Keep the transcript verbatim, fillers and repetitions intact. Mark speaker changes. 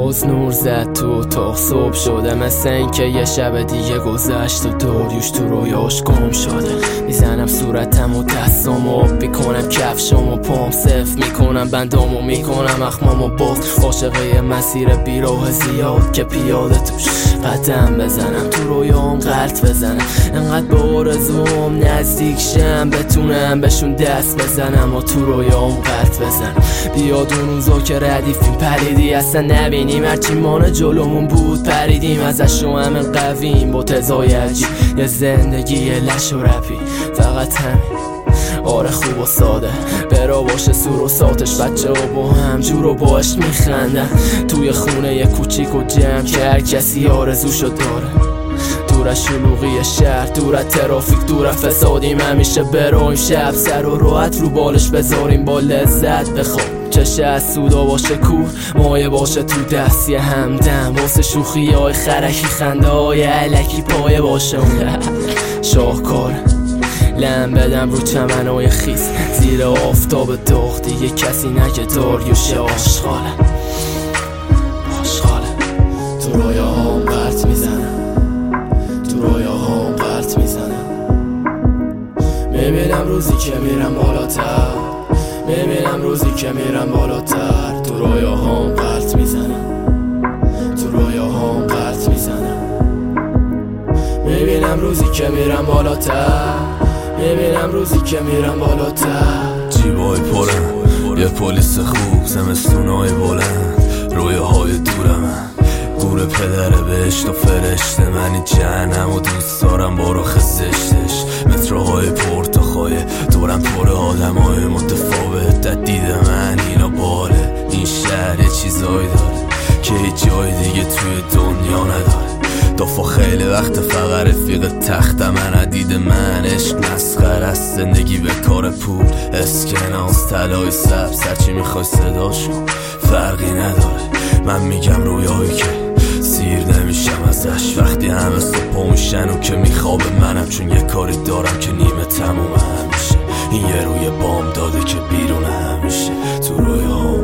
Speaker 1: باز نور زد تو اتاق، صبح شده مثل این که یه شب دیگه گذشت و داریوش تو رویاش گم شده. میزنم صورتم و دستام و آب میکنم، کفشام و پام صف میکنم، بندام و میکنم اخمام و بخت. عاشقه مسیر بیراه زیاد که پیاده توش قدم بزنم، تو رویام غلط بزنم، انقدر به آرزوام نزدیک شم بتونم بهشون دست بزنم و تو رویام غلط بزنم. بیاد اون روزا که ردیفیم پریدی اصلا نبینیم، هرچی مانه جلومون بود پریدیم ازش و همین قویم با تزای عجیب. یه زندگی لش و رپی فقط همین، آره خوب و ساده، برا باشه سور و ساتش، بچه ها با هم جور و باش میخندن توی خونه یه کوچیک و جمع که هر کسی آرزوشو داره. دور از شلوغی شهر، دور از ترافیک، دور از فسادیم، همیشه برایم شب سر و راحت رو بالش بذاریم با لذت بخواب. چشه از سودا باشه کور، مایه باشه تو دستی همدم، واسه شوخی های خرکی خنده های علکی پایه باشه اون شاهکار. لم بدم رو چمنای خیس زیر آفتاب داغ، دیگه کسی نگه داریوش آشغاله آشغاله. تو رویاهام غلط میزنم، تو رویاهام غلط میزنم. میبینم روزی که میرم بالاتر، میبینم روزی که میرم بالاتر. تو رویاهام غلط میزنم، تو رویاهام غلط میزنم. میبینم روزی که میرم بالاتر، میبینم روزی که میرم بالاتر.
Speaker 2: جیبای پرم، یه پلیس خوب، زمستونای بلند، رویاهای دورم، گور پدر بهشت و فرشته. من این جهنم و دوست دارم با رخ زشتش، متروهای پرتخای دورم پر آدم های متفاوت. در دید من اینا باله، این شهر یه چیزایی داره که هیچ جای دیگه توی دنیا نداره. دافا خیلی وقت فقط رفیق تخت من، عدید من عشق مسخر است، زندگی به کار پول، اسکناس طلای سبز، هرچی میخوای صداشو فرقی نداره. من میگم رویایی که سیر نمیشم ازش، وقتی همه صبح میشن و که میخوابه منم، چون یه کاری دارم که نیمه تموم همیشه. این یه روی بام داده که بیرون همیشه، تو رویام